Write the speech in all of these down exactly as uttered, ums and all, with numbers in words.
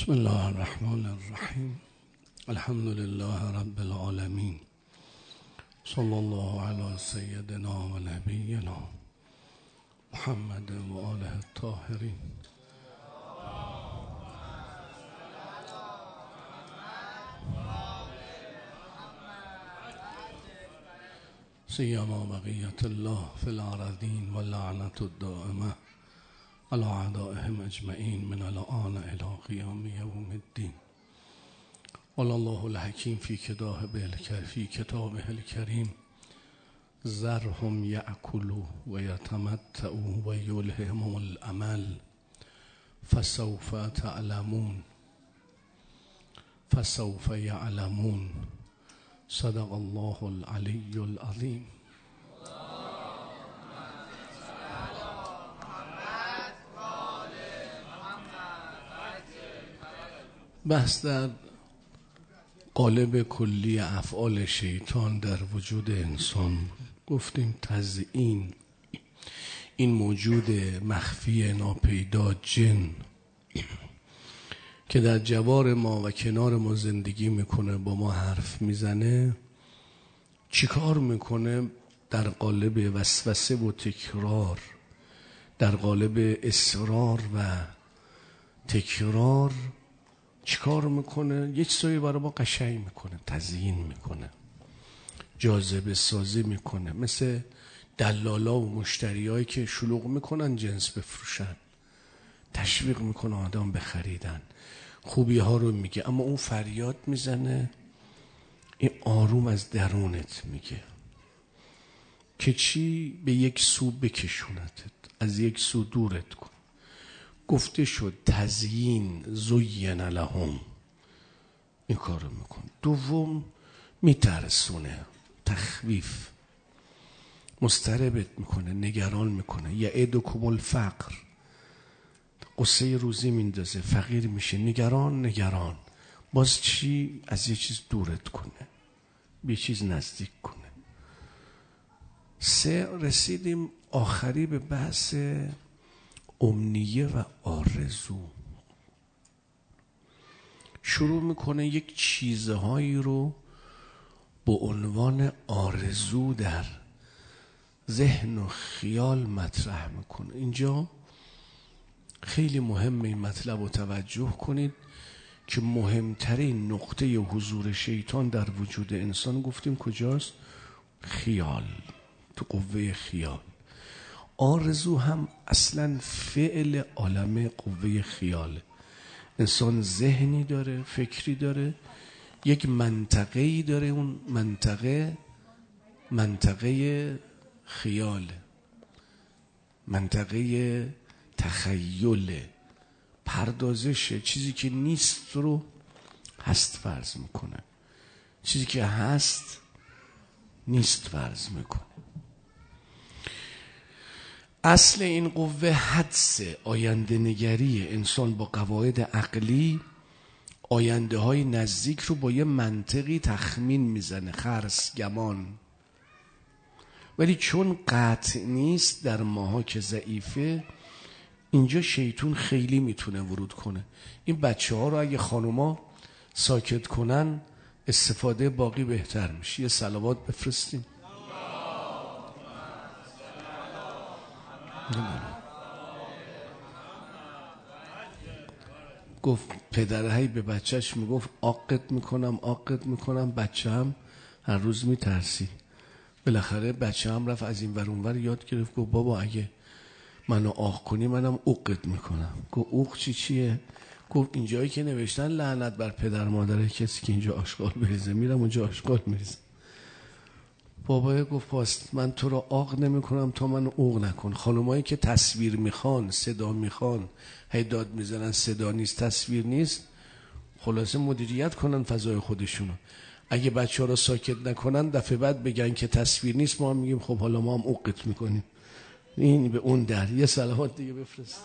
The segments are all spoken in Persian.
بسم الله الرحمن الرحیم. الحمد لله رب العالمین. صلی الله علی سیدنا و نبینا محمد و آله الطاهرین. سیما بقیت الله فی الارضین و لعنت الدائمه علی اعدائهم اجمعین من الان الی قیام یوم الدین. قال الله الحکیم فی کتابه فی کتابه الکریم ذرهم یأکلوا و یتمتعوا و یلههم الامل فسوف تعلمون فسوف یعلمون. صدق الله العلی العظیم. بحث در قالب کلی افعال شیطان در وجود انسان. گفتیم تزیین، این موجود مخفی ناپیدا جن که در جوار ما و کنار ما زندگی میکنه، با ما حرف میزنه، چیکار میکنه؟ در قالب وسوسه و تکرار، در قالب اصرار و تکرار چیکار میکنه؟ یه چیزایی برای ما قشنگ میکنه، تزیین میکنه، جاذبه سازی میکنه، مثل دلالا و مشتریایی که شلوغ میکنن جنس بفروشن، تشویق میکنه آدم بخریدن، خوبی ها رو میگه، اما اون فریاد میزنه، این آروم از درونت میگه که چی؟ به یک سو بکشونتت، از یک سو دورت کن. گفته شد تزیین زین لهم، این کار رو میکن. دوم میترسونه، تخویف، مضطربت میکنه، نگران میکنه. یعدکم الفقر، قصه روزی میندازه، فقیر میشه، نگران نگران. باز چی؟ از یه چیز دورت کنه، به یه چیز نزدیک کنه. سه، رسیدیم آخری به بحث امنیه و آرزو. شروع میکنه یک چیزهایی رو به عنوان آرزو در ذهن و خیال مطرح میکنه. اینجا خیلی مهمه این مطلب رو توجه کنید که مهمترین نقطه حضور شیطان در وجود انسان گفتیم کجاست؟ خیال، تو قوه خیال. آرزو هم اصلا فعل عالم قوه خیاله. انسان ذهنی داره، فکری داره، یک منطقه‌ای داره، اون منطقه منطقه خیاله، منطقه تخیله، پردازشه. چیزی که نیست رو هست فرض میکنه، چیزی که هست نیست فرض میکنه. اصل این قوه حدس، آینده نگری. انسان با قواعد عقلی آینده های نزدیک رو با یه منطقی تخمین میزنه، خرس، گمان. ولی چون قطع نیست در ماها که ضعیفه، اینجا شیطون خیلی میتونه ورود کنه. این بچه ها رو اگه خانوما ساکت کنن استفاده باقی بهتر میشه. یه صلوات بفرستیم. گفت پدرهی به بچهش میگفت آقت میکنم آقت میکنم، بچه هم هر روز میترسی. بالاخره بچه هم رفت از این ور اون ور یاد گرفت، گفت بابا اگه منو آق کنی منم اوقت میکنم. گفت اوق چی چیه؟ گفت اینجایی که نوشتن لعنت بر پدر مادر کسی که اینجا آشغال بریزه، میرم اونجا آشغال میریزم. بابای گفت پاست من تو رو آق نمی کنم تا من اوق نکن. خانمایی که تصویر میخوان، صدا میخوان، هی داد میزنن صدا نیست تصویر نیست، خلاصه مدیریت کنن فضای خودشونو. اگه بچه ها رو ساکت نکنن دفعه بعد بگن که تصویر نیست، ما هم میگیم خب حالا ما هم اوقت میکنیم. این به اون در. یه صلوات دیگه بفرست.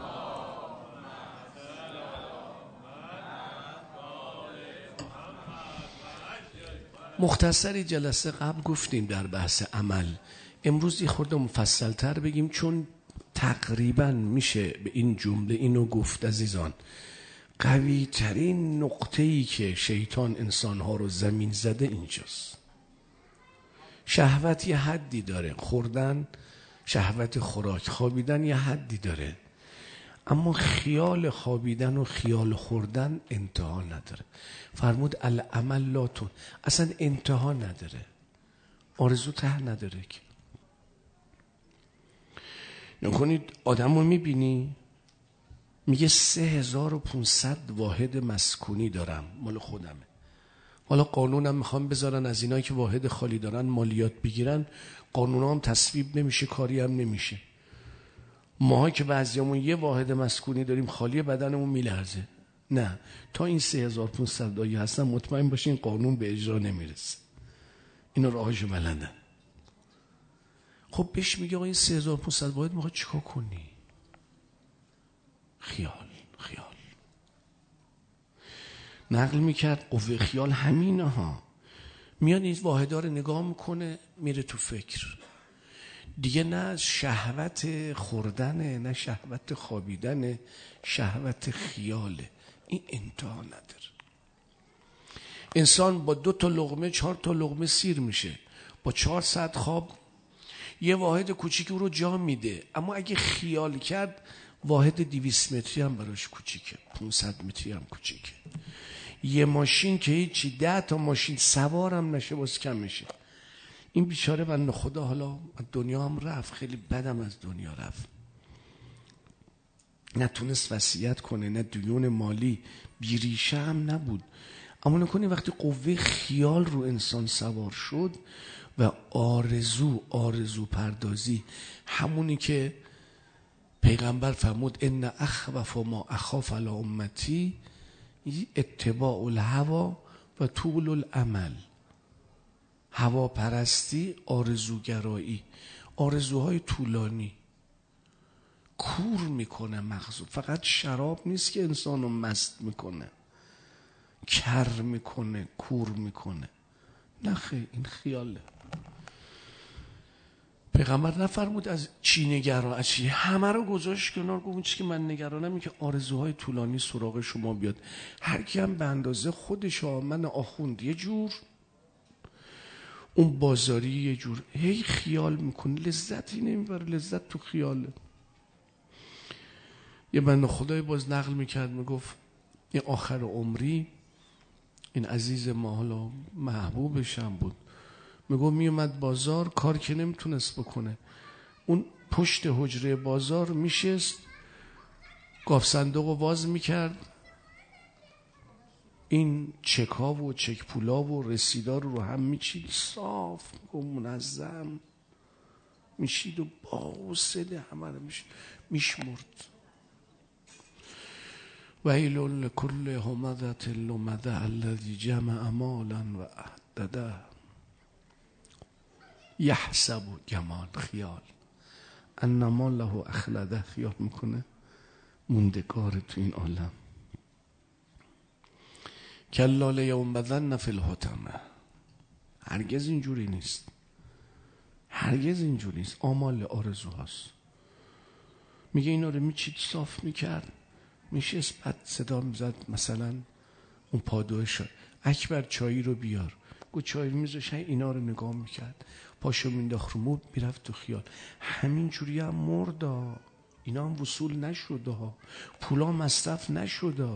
مختصری جلسه قبل گفتیم در بحث عمل. امروز یه خورده مفصل تر بگیم، چون تقریبا میشه به این جمله اینو گفت عزیزان. قوی ترین نقطه‌ای که شیطان انسانها رو زمین زده اینجاست. شهوت یه حدی داره، خوردن، شهوت خوراک، خوابیدن یه حدی داره، اما خیال خوابیدن و خیال خوردن انتها نداره. فرمود العمل لاتون، اصلا انتها نداره، آرزو ته نداره. که نکنید آدم رو میبینی میگه سه هزار و پونصد واحد مسکونی دارم، مال خودمه. حالا قانونم میخوام بذارن از اینایی که واحد خالی دارن مالیات بگیرن، قانونا هم تصویب نمیشه، کاری هم نمیشه. ماها که بعضیامون یه واحد مسکونی داریم خالی بدنمون میلرزه. نه، تا این سه هزار و پونصد تایی هستن مطمئن باشین قانون به اجرا نمیرسه. اینا راهش بلندن. خب بهش میگه آقا این سه هزار و پونصد واحد میخواد چیکار کنی؟ خیال خیال نقل میکرد قوه خیال همینه ها. میاد این واحدها رو نگاه میکنه، میره تو فکر دیگه. نه شهوت خوردنه، نه شهوت خوابیدنه، شهوت خیاله. این انتها نداره. انسان با دو تا لقمه چهار تا لقمه سیر میشه، با چهار ساعت خواب یه واحد کوچیکی رو جا میده. اما اگه خیال کرد واحد دویست متری هم براش کوچیکه، پانصد متری هم کوچیکه. یه ماشین که هیچی، ده تا ماشین سوارم نشه باز کم میشه. این بیچاره بنده خدا حالا دنیا هم رفت، خیلی بدم از دنیا رفت، نتونست وصیت کنه، نه دیون مالی، بیریشه هم نبود. اما نکنی وقتی قوه خیال رو انسان سوار شد و آرزو آرزو پردازی، همونی که پیغمبر فرمود ان اخوف ما اخاف علی امتی اتباع الهوا و طول الامل. هوا پرستی، آرزوگرایی، آرزوهای طولانی کور میکنه مغزو. فقط شراب نیست که انسانو مست میکنه، کر میکنه، کور میکنه. نخه، این خیاله. پیغمبر نفرمود از چی نگران، از چی، همه رو گذاشت کنار. گفت اون چی که من نگرانم این که آرزوهای طولانی سراغ شما بیاد. هر کی هم به اندازه خودش، من آخوند یه جور، اون بازاری یه جور، هی خیال میکنه، لذتی نمیبره. لذت تو خیاله. یه بنده خدای باز نقل میکرد، میگفت این آخر عمری، این عزیز ما حالا محبوبش هم بود، میگفت میومد بازار، کار که نمیتونست بکنه، اون پشت حجره بازار میشست، گاف صندوق رو باز میکرد، این چکا و چک پولا و رسیدار رو هم میچید، صاف و منظم میشید و با حوصله همه رو میشمرد. ویل لکل همزة لمزة الذی جمع مالا و عدده یحسب جمال خیال ان ماله اخلده. خیال میکنه موندگار تو این عالم. کلا لینبذن فی الحطمه. هرگز اینجوری نیست، هرگز اینجوری نیست. آمال آرزو هست. میگه اینا رو میچید، صاف میکرد، میشست، بعد صدا میزد مثلا اون پادوه شد اکبر چایی رو بیار. گو چای میذاش، اینا رو نگاه میکرد، پاشو مینداخت رو مبل، میرفت تو خیال. همین جوری هم مردا. اینا هم وصول نشده ها، پولا مصرف نشده.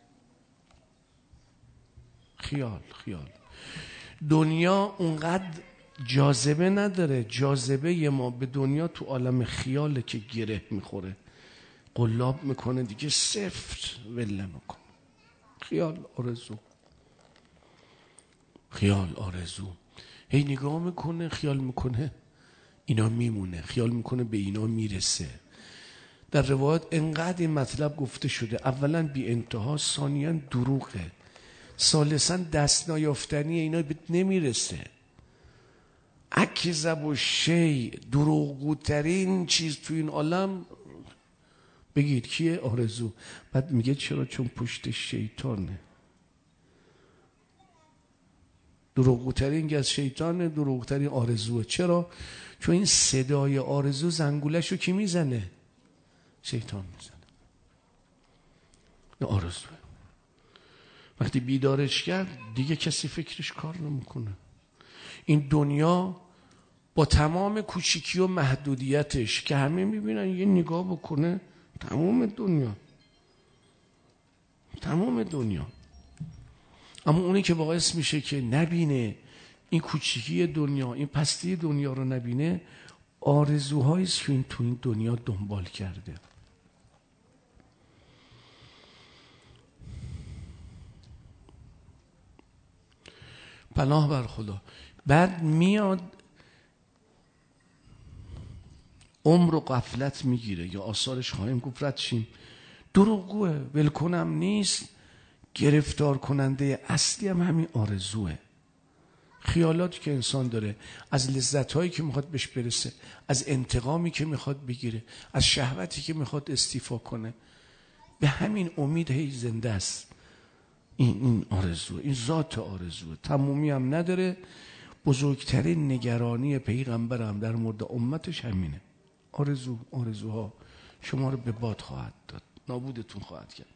خیال خیال. دنیا اونقدر جاذبه نداره. جاذبه ما به دنیا تو عالم خیاله که گره میخوره، قلاب میکنه دیگه، سفت وله میکنه. خیال آرزو، خیال آرزو. هی نگاه میکنه، خیال میکنه اینا میمونه، خیال میکنه به اینا میرسه. در روایت انقدر این مطلب گفته شده، اولا بی انتها، ثانیاً دروغه، ثالثاً دست نیافتنی، اینا بهت نمیرسه. اکذب و شی، دروغگوترین چیز تو این عالم بگید کیه؟ آرزو. بعد میگه چرا؟ چون پشت شیطانه. دروغگوترین از شیطانه، دروغگوترین آرزوه. چرا؟ چون این صدای آرزو زنگولش رو کی میزنه؟ شیطان میزنه. نه آرزوه. وقتی بیدارش کرد دیگه کسی فکرش کار نمیکنه. این دنیا با تمام کوچیکی و محدودیتش که همه میبینن یه نگاه بکنه، تمام دنیا تمام دنیا اما اونی که باعث میشه که نبینه این کوچیکی دنیا، این پستی دنیا رو نبینه، آرزوهایی است که این تو این دنیا دنبال کرده. پناه بر خدا. بعد میاد عمر و غفلت میگیره، یا آثارش خواهیم گفت رد شیم. دروغگوه، ولکنم نیست، گرفتار کننده اصلی هم همین آرزوه. خیالاتی که انسان داره، از لذت‌هایی که میخواد بهش برسه، از انتقامی که میخواد بگیره، از شهوتی که میخواد استیفا کنه، به همین امید هی زنده است. این این آرزوه، این ذات آرزوه، تمومی هم نداره. بزرگترین نگرانی پیغمبرم در مورد امتش همینه. آرزو، آرزوها شما رو به باد خواهد داد، نابودتون خواهد کرد.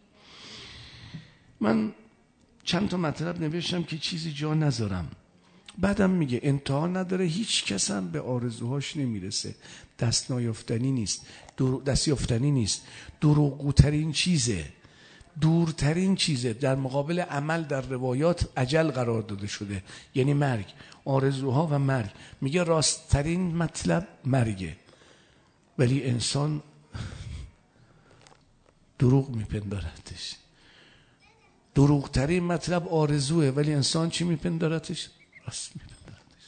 من چند تا مطلب نوشتم که چیزی جا نذارم. بعدم میگه انتها نداره، هیچ کس هم به آرزوهاش نمیرسه، دست نیافتنی نیست، دست یافتنی نیست، دروغگوترین چیزه، دورترین چیزه. در مقابل عمل در روایات اجل قرار داده شده، یعنی مرگ. آرزوها و مرگ. میگه راستترین مطلب مرگه، ولی انسان دروغ میپندارتش. دروغترین مطلب آرزوه، ولی انسان چی میپندارتش؟ راست میپندارتش.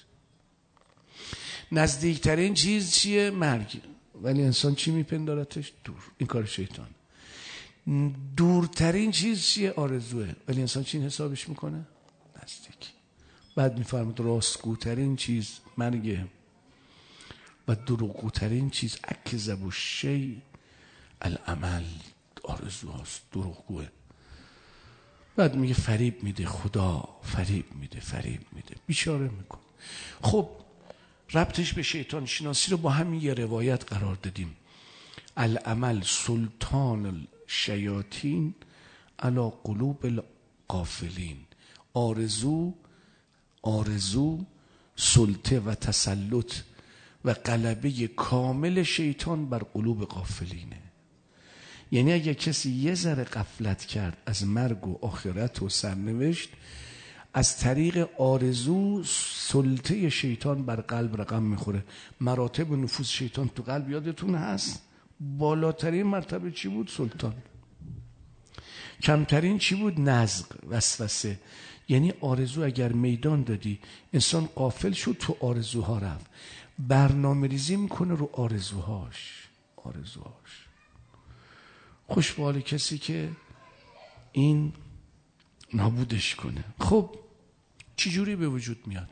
نزدیکترین چیز چیه؟ مرگ، ولی انسان چی میپندارتش؟ دور. این کار شیطان. دورترین چیز چیه؟ آرزوه، ولی انسان چی حسابش میکنه؟ نزدیک. بعد میفرماد راستگوترین چیز مرگه و دروغگوترین چیز اکذب الشیء العمل، آرزو هاست، دروغگوه. بعد میگه فریب میده، خدا فریب میده، فریب میده، بیچاره میکنه. خب ربطش به شیطان شناسی رو با همین یه روایت قرار دادیم. العمل سلطان الشیاطین علی قلوب الغافلین. آرزو آرزو سلطه و تسلط و غلبه کامل شیطان بر قلوب غافلینه. یعنی اگه کسی یه ذره غفلت کرد از مرگ و آخرت و سرنوشت، از طریق آرزو سلطه شیطان بر قلب رقم میخوره. مراتب و نفوذ شیطان تو قلب یادتون هست؟ بالاترین مرتبه چی بود؟ سلطان. کمترین چی بود؟ نزغ، وسوسه. یعنی آرزو اگر میدان دادی، انسان غافل شد، تو آرزوها رفت، برنامه ریزی میکنه رو آرزوهاش. آرزوهاش خوش به حال کسی که این نابودش کنه. خب چجوری به وجود میاد؟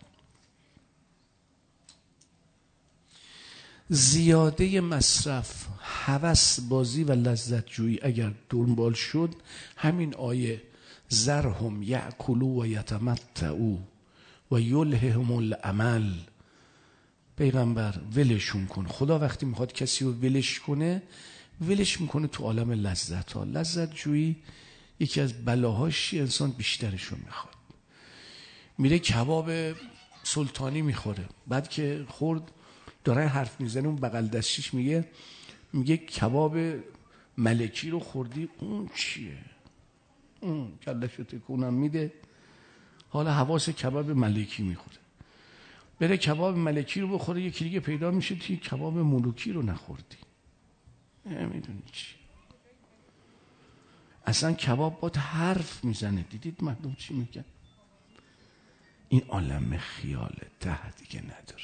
زیاده مصرف، هوس بازی و لذت جویی اگر دنبال شد، همین آیه ذرهم یأکلوا و یتمتعوا و یلههم الامل، پیغمبر ولشون کن. خدا وقتی میخواد کسی رو ولش کنه، ولش میکنه تو عالم لذت ها. لذت جویی یکی از بلاهاش، انسان بیشترشو میخواد. میره کباب سلطانی میخوره، بعد که خورد داره حرف میزنه، اون بغل دستیش میگه میگه کباب ملکی رو خوردی، اون چیه؟ اون کلشو تکونم میده، حالا حواس کباب ملکی میخوره. بره کباب ملکی رو بخوره، یکی دیگه پیدا میشه توی کباب ملوکی رو نخوردی. نمیدونی چی. اصلا کباب باید حرف میزنه. دیدید مردم چی میگن؟ این عالم خیاله، ته دیگه نداره.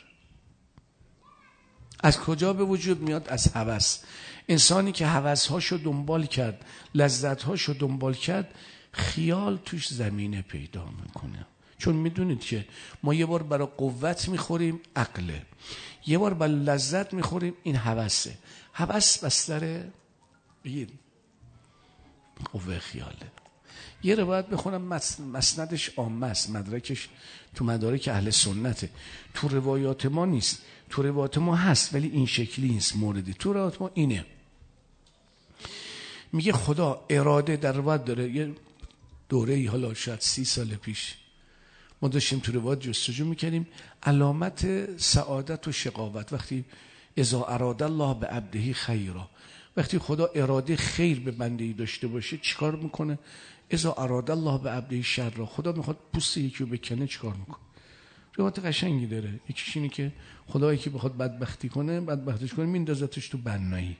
از کجا به وجود میاد؟ از هوس. انسانی که هوسهاشو دنبال کرد، لذتهاشو دنبال کرد، خیال توش زمینه پیدا میکنه. چون میدونید که ما یه بار برای قوت میخوریم، عقله، یه بار برای لذت میخوریم، این هوسه. هوس بستر بگید قوه خیاله. یه روایت بخونم، مسندش عامه است، مدرکش تو مدارک اهل سنته، تو روایات ما نیست. تو روایات ما هست ولی این شکلی نیست موردی. تو روایات ما اینه، میگه خدا اراده در روایت داره، یه دوره ای حالا شاید سی سال پیش ما داشتیم تو روایات جستجو میکردیم علامت سعادت و شقاوت وقتی اذا اراد الله به عبده خیرا، وقتی خدا اراده خیر به بنده‌ای داشته باشه چیکار میکنه؟ اذا اراد الله به عبده شر، خدا میخواد پوست یکی رو بکنه چیکار میکنه؟ روایت قشنگی داره. یکیش اینه که خدایی که بخواد بدبختی کنه بدبختش کنه میندازتش تو بنایی.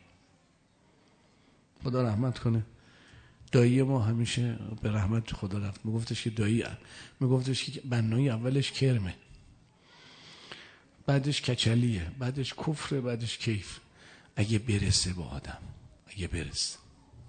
خدا رحمت کنه. دایی ما همیشه به رحمت خدا رفت، میگفتش که دایی میگفتش که بنایی اولش کرمه، بعدش کچلیه، بعدش کفره، بعدش کیف. اگه برسه با آدم، اگه برسه.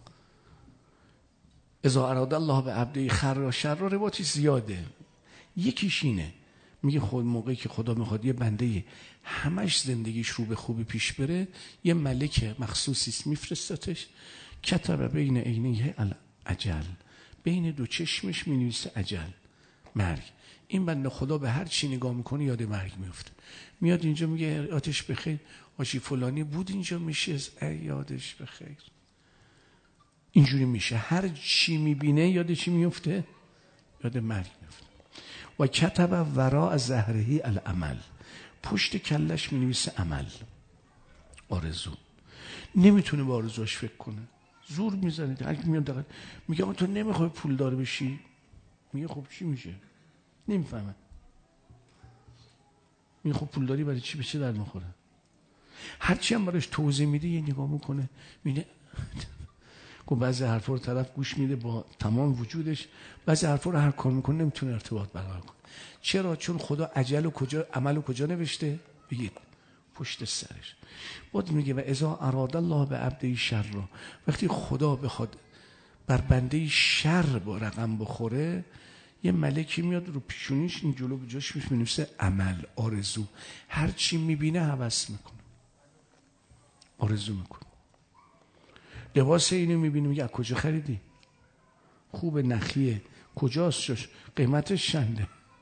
اذا اراد الله به عبده خیر و شر روایتی زیاده. یکیش اینه میگه خود موقعی که خدا میخواد یه بنده همش زندگیش رو به خوبی پیش بره، یه ملک مخصوصی میفرستتش کتب بین عینیه اجل، بین دو چشمش مینویسه اجل، مرگ. این بنده خدا به هر چی نگاه میکنه یاد مرگ میفته. میاد اینجا میگه آتش بخیر، آجی فلانی بود اینجا میشه ای یادش بخیر. اینجوری میشه هر چی میبینه یاد چی میفته؟ یاد مرگ میفته. و کتب ورا از زهرهی العمل، پشت کلش مینویسه عمل، آرزو. نمیتونه با آرزوش فکر کنه، زور میزنه. هر کی میاد دقیق میگه تو نمیخوای پول دار بشی، میگه خب چی میشه؟ نمیفهمه. میگه خب پول داری برای چی، به چه در میخوره؟ هرچی هم براش توضیح میده یه نگاه میکنه میگه که بعضی حرفا رو طرف گوش میده با تمام وجودش، بعضی حرفا رو هر کار میکنه نمیتونه ارتباط برقرار کنه. چرا؟ چون خدا اجل و کجا عمل و کجا نوشته؟ بگید پشت سرش. بعد میگه و اذا اراد الله به عبده شر، وقتی خدا بخواد بر بنده شر با رقم بخوره یه ملکی میاد رو پیشونیش این جلو بجاش میش مینویسه عمل، آرزو. هر چی میبینه هوس میکنه، آرزو میکنه. لباس اینو میبینی میگه از کجا خریدی؟ خوب، نخیه، کجاست، شش قیمتش چنده؟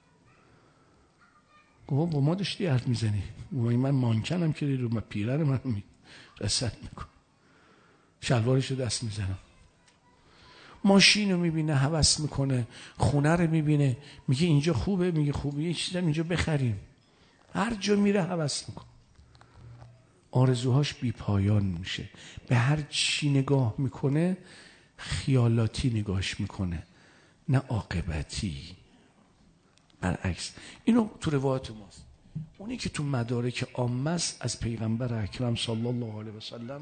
گفت با ما داشتی حرف میزنی، من مانکنم که رو من پیرن من می رسد میکن، شلوارشو دست میزنم. ماشین رو میبینه هوس میکنه، خونه رو میبینه میگه اینجا خوبه، میگه خوبه یه چیزی اینجا بخریم. هر جا میره هوس میکنه، آرزوهاش بی پایان میشه. به هر چی نگاه میکنه خیالاتی نگاهش میکنه، نه عاقبتی. برعکس اینو تو روایت ماست. اونی که تو مدارک عامه است از پیغمبر اکرم صلی الله علیه و سلم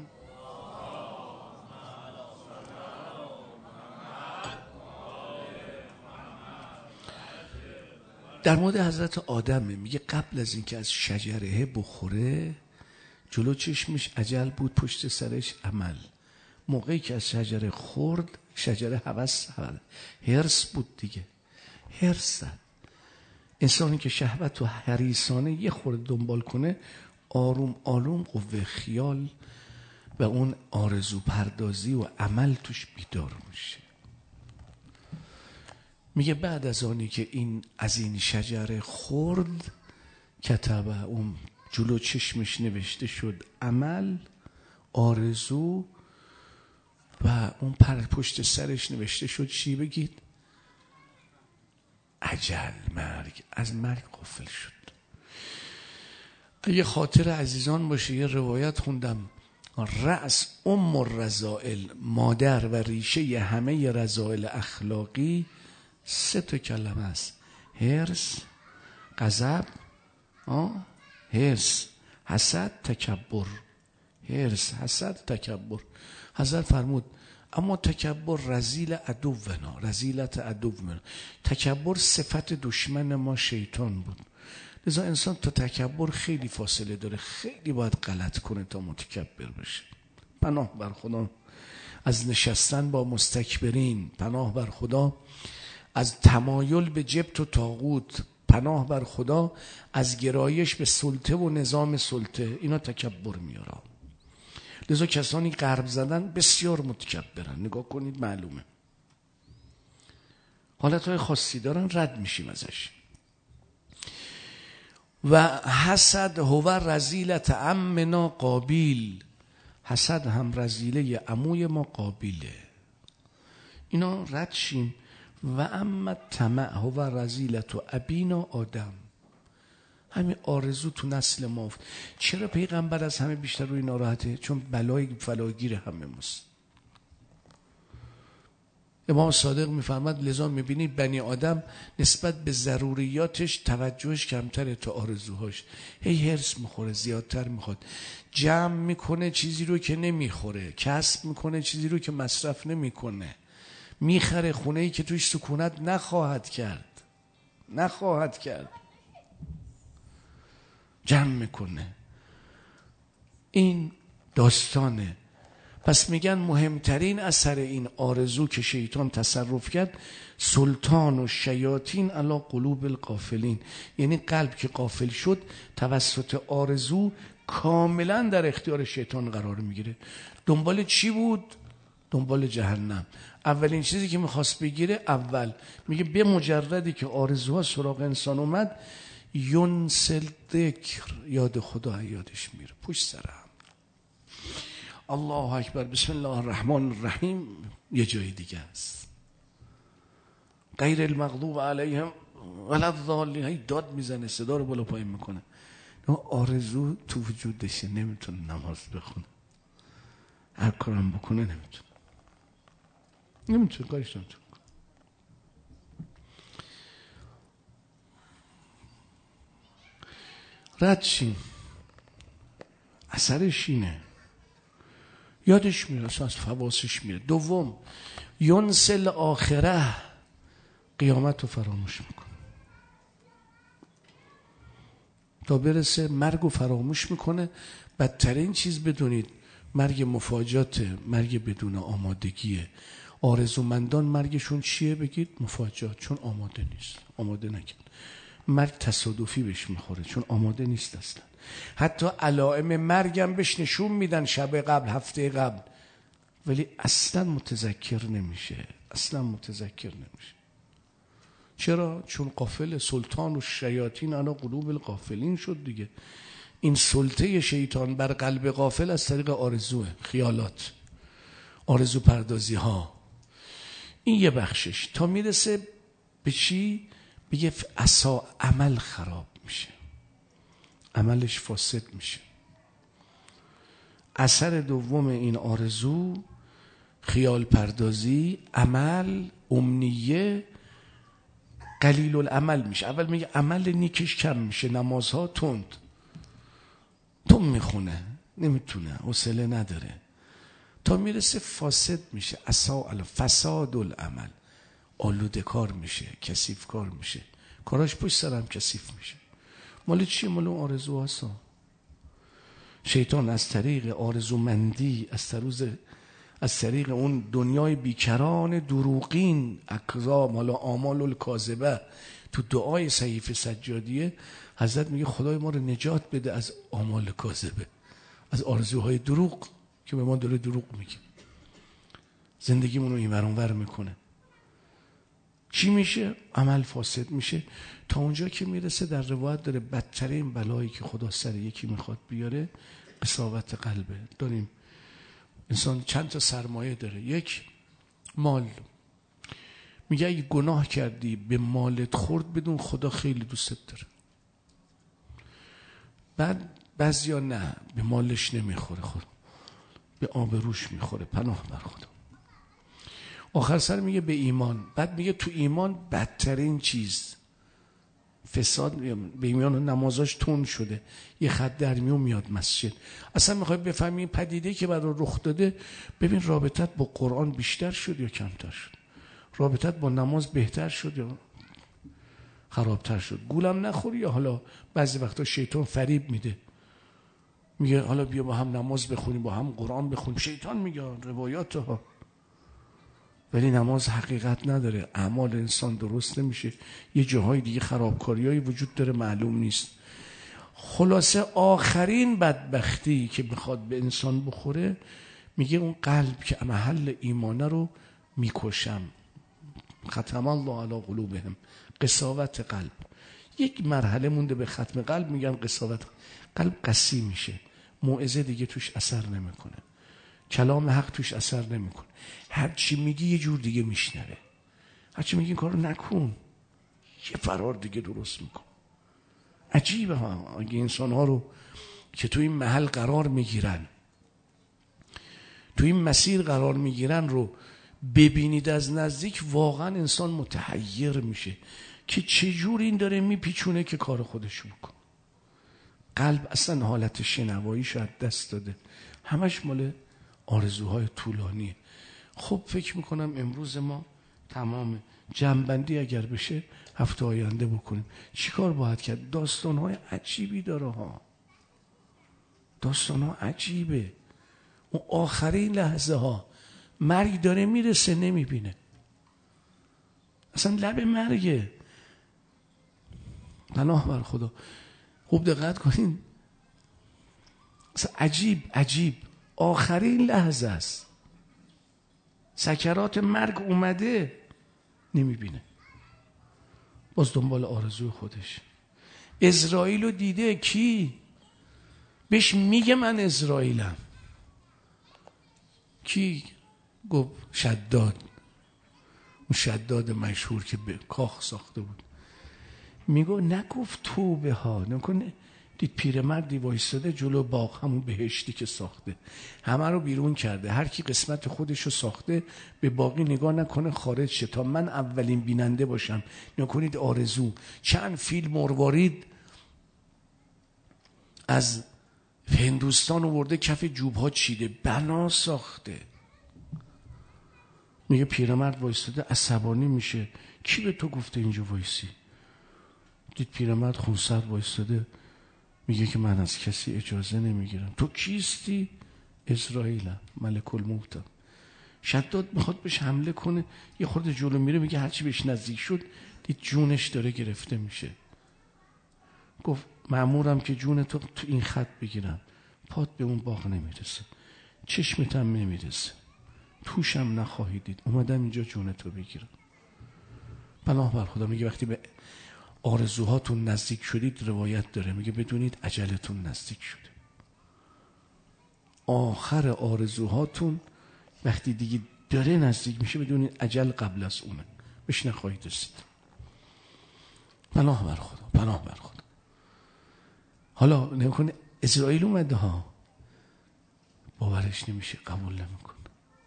در مورد حضرت آدمه، میگه قبل از اینکه از شجره بخوره جلو چشمش اجل بود، پشت سرش عمل. موقعی که از شجره خورد شجره هوس هرس بود دیگه، هرس. انسانی که شهوت و حریصانه یه خورده دنبال کنه آروم آروم قوه خیال و اون آرزو پردازی و عمل توش بیدار میشه. میگه بعد از آنی که این از این شجره خورد کتبه، اون جلو چشمش نوشته شد عمل، آرزو، و اون پر پشت سرش نوشته شد چی بگید؟ اجل، مرگ. از مرگ غافل شد. اگه خاطر عزیزان باشه یه روایت خوندم، رأس ام الرذائل، مادر و ریشه همه رذائل اخلاقی سه تا کلمه است: حرص، غضب، آه حرص، حسد، تکبر. حرص، حسد، تکبر. حضرت فرمود اما تکبر رذیل عدونا، رذیلت عدونا. تکبر صفت دشمن ما شیطان بود. لذا انسان تا تکبر خیلی فاصله داره، خیلی باید غلط کنه تا متکبر بشه. پناه بر خدا از نشستن با مستکبرین، پناه بر خدا از تمایل به جبت و طاغوت، پناه بر خدا از گرایش به سلطه و نظام سلطه. اینا تکبر میاره. لذا کسانی غرب زدن بسیار متکبرن، نگاه کنید معلومه. حالتهای خاصی دارن، رد میشیم ازش. و حسد هو رذیلت عمنا قابیل، حسد هم رذیله عموی ما قابیله. اینا رد شیم. و اما طمع هو رذیلت و ابینا آدم. همین آرزو تو نسل ما. چرا پیغمبر از همه بیشتر روی ناراحته؟ چون بلای فلاگیر همه ماست. امام صادق میفرماد لذا میبینید بنی آدم نسبت به ضروریاتش توجهش کمتره تا آرزوهاش. هی هرس میخوره، زیادتر میخواد، جمع میکنه چیزی رو که نمیخوره، کسب میکنه چیزی رو که مصرف نمیکنه، میخره خونه‌ای که توش سکونت نخواهد کرد نخواهد کرد جمع میکنه. این داستانه. پس میگن مهمترین اثر این آرزو که شیطان تصرف کرد، سلطان و شیاطین علی قلوب الغافلین، یعنی قلب که غافل شد توسط آرزو کاملا در اختیار شیطان قرار میگیره. دنبال چی بود؟ دنبال جهنم. اولین چیزی که میخواست بگیره، اول میگه به مجردی که آرزوها سراغ انسان اومد، ینسل ذکر، یاد خدا یادش میره پشت سرم. الله اکبر، بسم الله الرحمن الرحیم یه جای دیگه است، غیر المغضوب علیهم ولا الضالین، داد میزنه، صدا رو بالا پایین میکنه. آرزو تو وجودشه، نمیتونه نماز بخونه، هر کارم بکنه نمیتونه نمیتونه کارش نمیتونه. رد شیم، اثرش اینه، یادش میره، اصلا از فواسش میره. دوم، ینسل آخره، قیامت رو فراموش میکنه تا برسه مرگ رو فراموش میکنه. بدترین چیز بدونید مرگ مفاجاته، مرگ بدون آمادگیه. آرزومندان مرگشون چیه؟ بگید مفاجات، چون آماده نیست، آماده نکرد. مرگ تصادفی بهش میخوره چون آماده نیست اصلا. حتی علائم مرگم بهش نشون میدن شب قبل، هفته قبل، ولی اصلا متذکر نمیشه، اصلا متذکر نمیشه. چرا؟ چون غافل. سلطان و شیاطین علی قلوب الغافلین شد دیگه. این سلطه شیطان بر قلب غافل از طریق آرزوه، خیالات، آرزو پردازی ها. این یه بخشش. تا میرسه به چی؟ بگه عصا، عمل خراب میشه، عملش فاسد میشه. اثر دوم این آرزو خیال پردازی، عمل، امنیه، قلیل العمل میشه. اول میگه عمل نیکش کم میشه، نمازها تند تند میخونه، نمیتونه، حوصله نداره، تا میرسه فاسد میشه. عصا فساد العمل، آلوده کار میشه، کثیف کار میشه، کاراش پشت سرم کثیف میشه. مال چی؟ مال اون آرزو هستا. شیطان از طریق آرزومندی، از طریق از طریق اون دنیای بیکران دروغین، اکذاب، حالا آمال الکاذبه، تو دعای صحیفه سجادیه حضرت میگه خدای ما رو نجات بده از آمال کاذبه، از آرزوهای دروغ که به ما داره دروغ میگه، زندگیمون رو این ور اون ور میکنه. چی میشه؟ عمل فاسد میشه، تا اونجا که میرسه در روایت داره بدترین بلایی که خدا سر یکی میخواد بیاره قساوت قلبه. داریم انسان چند تا سرمایه داره. یک، مال. میگه اگه گناه کردی به مالت خورد، بدون خدا خیلی دوستت داره. بعد بعضیا نه، به مالش نمیخوره، خود به آبروش میخوره، پناه بر خدا. آخر سر میگه به ایمان. بعد میگه تو ایمان بدترین چیز فساد، به ایمان نمازاش تون شده، یه خط در میون میاد مسجد. اصلا میخوای بفهمی این پدیده که برای رخ داده، ببین رابطت با قرآن بیشتر شد یا کمتر شد، رابطت با نماز بهتر شد یا خرابتر شد. گولم نخوری یا حالا بعضی وقتا شیطان فریب میده، میگه حالا بیا با هم نماز بخونیم، با هم قرآن بخونیم. شیطان میگه روایات ها، ولی نماز حقیقت نداره، اعمال انسان درست نمیشه، یه جاهای دیگه خرابکاریایی وجود داره معلوم نیست. خلاصه آخرین بدبختی که بخواد به انسان بخوره، میگه اون قلب که محل ایمانه رو میکشم. ختم الله علی قلوبهم، قساوت قلب. یک مرحله مونده به ختم قلب، میگن قساوت قلب. قسی میشه، موعظه دیگه توش اثر نمیکنه، کلام حق توش اثر نمیکنه، هر چی میگی یه جور دیگه میشنوه، هرچی میگه این کارو نکن، یه فرار دیگه درست میکن. عجیبه ها اگه انسان ها رو که تو این محل قرار میگیرن، تو این مسیر قرار میگیرن رو ببینید از نزدیک، واقعا انسان متحیر میشه که چجور این داره میپیچونه که کار خودشو بکن. قلب اصلا حالت شنواییش از دست داده، همش مال آرزوهای طولانیه. خب فکر میکنم امروز ما تمام جمع‌بندی اگر بشه هفته آینده بکنیم. چیکار باید کرد؟ داستانهای عجیبی داره ها، داستانها عجیبه. اون آخرین لحظه ها مرگ داره میرسه نمیبینه، اصلا لب مرگه. پناه بر خدا. خوب دقت کنین، اصلا عجیب عجیب آخرین لحظه است، سکرات مرگ اومده نمیبینه، باز دنبال آرزوی خودش. اسرائیل رو دیده، کی بهش میگه من اسرائیلم؟ کی گفت؟ شداد، اون شداد مشهور که به کاخ ساخته بود. میگو نگفت توبه ها، نکنه دید پیرمردی وایستاده جلو باغ، همون بهشتی که ساخته، همه رو بیرون کرده، هر کی قسمت خودش رو ساخته به باقی نگاه نکنه خارج شه تا من اولین بیننده باشم. نکنید آرزو. چند فیل مروارید از هندوستان آورده کف جوبها چیده، بنا ساخته. میگه پیرمرد وایستاده عصبانی میشه، کی به تو گفته اینجا وایسی؟ دید پیرمرد خونسرد وایستاده، میگه که من از کسی اجازه نمیگیرم. تو کیستی؟ اسرائیلم، ملک الموتم. شداد میخواد بهش حمله کنه، یه خورده جلو میره، میگه هرچی بهش نزدیک شد دید جونش داره گرفته میشه. گفت مأمورم که جون تو تو این خط بگیرم، پات به اون باغ نمیرسه، چشمتم نمیرسه، توشم نخواهی دید، اومدم اینجا جون تو بگیرم. پناه بر خدا. میگه وقتی به آرزوهاتون نزدیک شدید، روایت داره میگه بدونید اجلتون نزدیک شده. آخر آرزوهاتون وقتی دیگه داره نزدیک میشه، بدونید اجل قبل از اونه، بهش نخواهید رسید. پناه بر خدا، پناه بر خدا. حالا نکنه اسرائیل اومده ها، باورش نمیشه، قبول نمیکنه،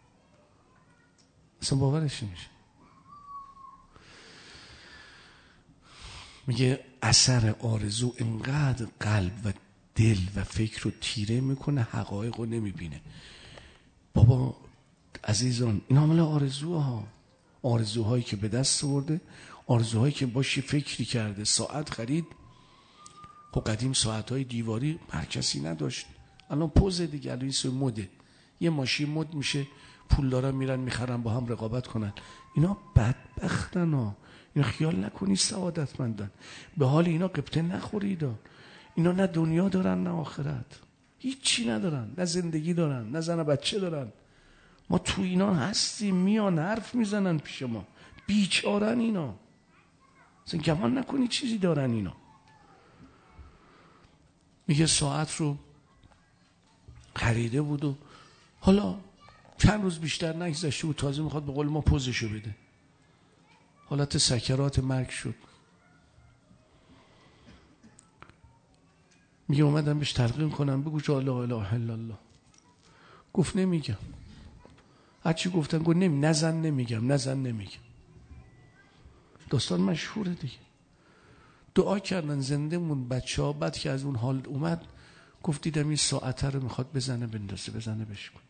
اصلا باورش نمیشه. میگه اثر آرزو انقدر قلب و دل و فکر رو تیره میکنه، حقایق رو نمیبینه. بابا عزیزان، این عامل آرزوها، آرزوهایی که به دست آورده، آرزوهایی که باشی فکری کرده، ساعت خرید. خب قدیم ساعتهای دیواری هر کسی نداشت، الان پوز دیگه، الان این مده، یه ماشین مد میشه، پول دارن میرن میخرن با هم رقابت کنن. اینا بدبختن ها، اینا خیال نکنی سعادتمندن، به حال اینا قبطه نخورید. اینا نه دنیا دارن نه آخرت، هیچی ندارن، نه زندگی دارن نه زن بچه دارن. ما تو اینا هستیم، میان حرف میزنن پیش ما، بیچارن اینا، اصلا گمان نکنی چیزی دارن اینا. میگه ساعت رو خریده بود و حالا چند روز بیشتر نگذشته بود، تازه میخواد به قول ما پوزشو بده، حالت سکرات مرگ شد. میگه اومدم بهش تلقین کنم بگو جا لا اله الا الله. گفت نمیگم. هرچی گفتن گفت نمی نزن نمیگم نزن نمیگم. داستان مشهوره دیگه. دعا کردن زنده مون بچه ها. بعد که از اون حال اومد گفت دیدم این ساعته رو میخواد بزنه بندازه، بزنه بشکن.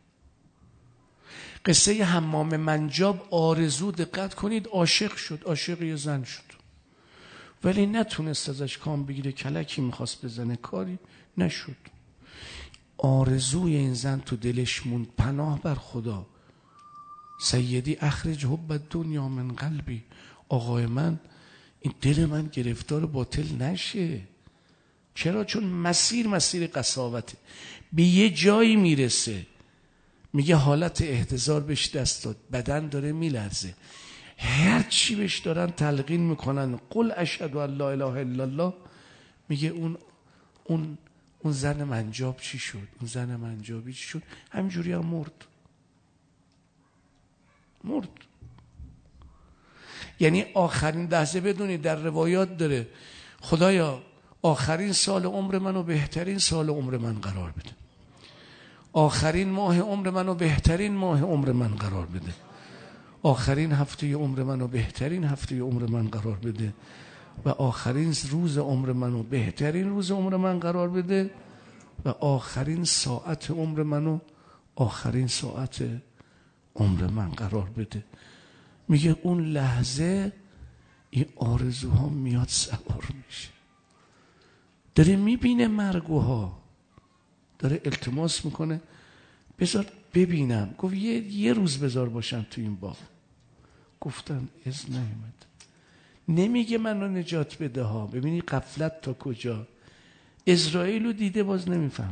قصه حمام منجاب آرزو، دقت کنید، عاشق شد، عاشق یه زن شد ولی نتونست ازش کام بگیره، کلکی میخواست بزنه، کاری نشد. آرزوی این زن تو دلش موند. پناه بر خدا. سیدی اخرج حب دنیا من قلبی، آقای من این دل من گرفتار باطل نشه. چرا؟ چون مسیر مسیر قساوته، به یه جایی میرسه میگه حالت احتضار بهش دست داد، بدن داره میلرزه، هر چی بهش دارن تلقین میکنن قل اشهد ان لا اله الا الله. میگه اون اون اون زن منجاب چی شد؟ اون زن منجابی چی شد؟ همینجوری هم مرد. مرد. یعنی آخرین لحظه بدونید در روایات داره خدایا آخرین سال عمر منو بهترین سال عمر من قرار بده، آخرین ماه عمر منو بهترین ماه عمر من قرار بده، آخرین هفته عمر منو بهترین هفته عمر من قرار بده و آخرین روز عمر منو بهترین روز عمر من قرار بده و آخرین ساعت عمر منو آخرین ساعت عمر من قرار بده. میگه اون لحظه این آرزوها میاد سوار میشه، داره میبینه مرگوها، داره التماس میکنه بذار ببینم. گفت یه, یه روز بذار باشم تو این باغ. گفتن از نیامد. نمیگه منو نجات بده ها. ببینی غفلت تا کجا. اسرائیل رو دیده باز نمیفهم.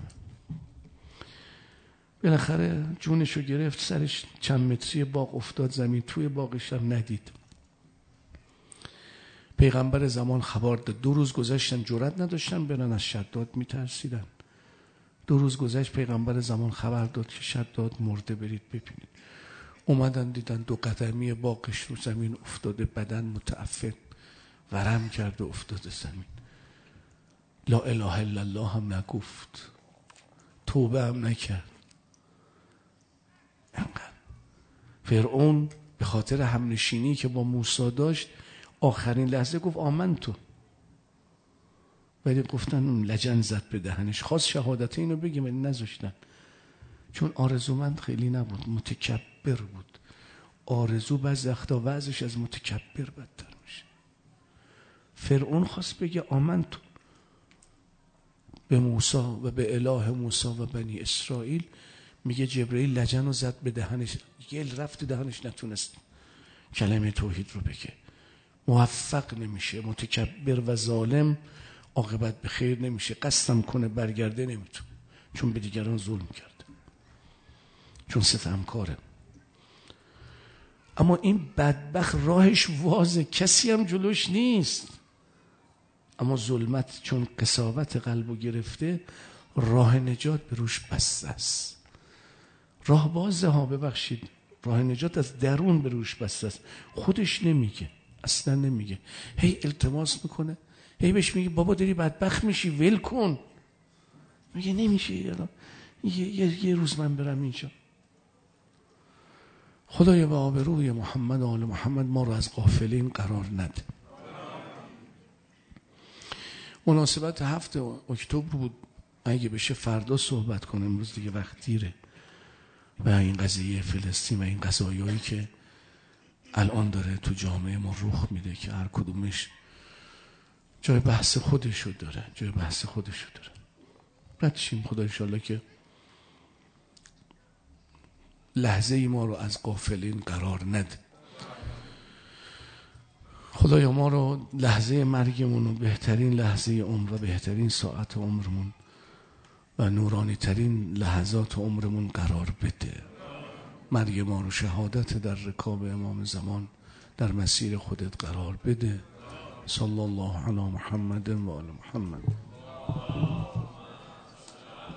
بالاخره جونشو گرفت، سرش چند متری باغ افتاد زمین، توی باغش هم ندید. پیغمبر زمان خبر داد. دو روز گذشتن جرئت نداشتن برن، از شداد میترسیدن. دو روز گذشت پیغمبر زمان خبر داد که شداد مرده، برید ببینید. اومدن دیدن دو قدمی باغش رو زمین افتاده، بدن متعفن ورم کرده افتاده زمین. لا اله الا الله هم نگفت، توبه هم نکرد. انقدر فرعون به خاطر همنشینی که با موسی داشت آخرین لحظه گفت آمنتو، ولی گفتن لجن زد به دهنش. خواست شهادت اینو بگیم ولی نذاشتن، چون آرزومند خیلی نبود، متکبر بود. آرزو بعضی وقتا وضعش از متکبر بدتر میشه. فرعون خواست بگه آمنتو به موسی و به اله موسی و بنی اسرائیل، میگه جبرئیل لجن رو زد به دهنش، گل رفت دهنش، نتونست کلمه توحید رو بگه. موفق نمیشه. متکبر و ظالم عاقبت به خیر نمیشه. قسم کنه برگرده نمیتونه، چون به دیگران ظلم کرده، چون ستمکاره. اما این بدبخت راهش وازه، کسی هم جلوش نیست. اما ظلمت چون قساوت قلبو گرفته، راه نجات به روش بسته است. راه بازه ها، ببخشید، راه نجات از درون به روش بسته است. خودش نمیگه، اصلا نمیگه، هی التماس میکنه، هی بهش میگه بابا داری بدبخت میشی ول کن. میگه نمیشه، یه, یه, یه روز من برم اینجا. خدایا به آبروی محمد و آل محمد ما رو از غافلین قرار نده. مناسبت هفت اکتبر بود، اگه بشه فردا صحبت کنیم، امروز دیگه وقت دیره. و این قضیه فلسطین و این قضایایی که الان داره تو جامعه ما رخ میده که هر کدومش جای بحث خودشو داره، جای بحث خودشو داره. ردشیم خدا انشالله که لحظه ای ما رو از غافلین قرار نده. خدایا ما رو لحظه مرگمون و بهترین لحظه عمر و بهترین ساعت عمرمون و نورانی ترین لحظات عمرمون قرار بده. مرگ ما رو شهادت در رکاب امام زمان در مسیر خودت قرار بده. صلی الله علی محمد و آل محمد.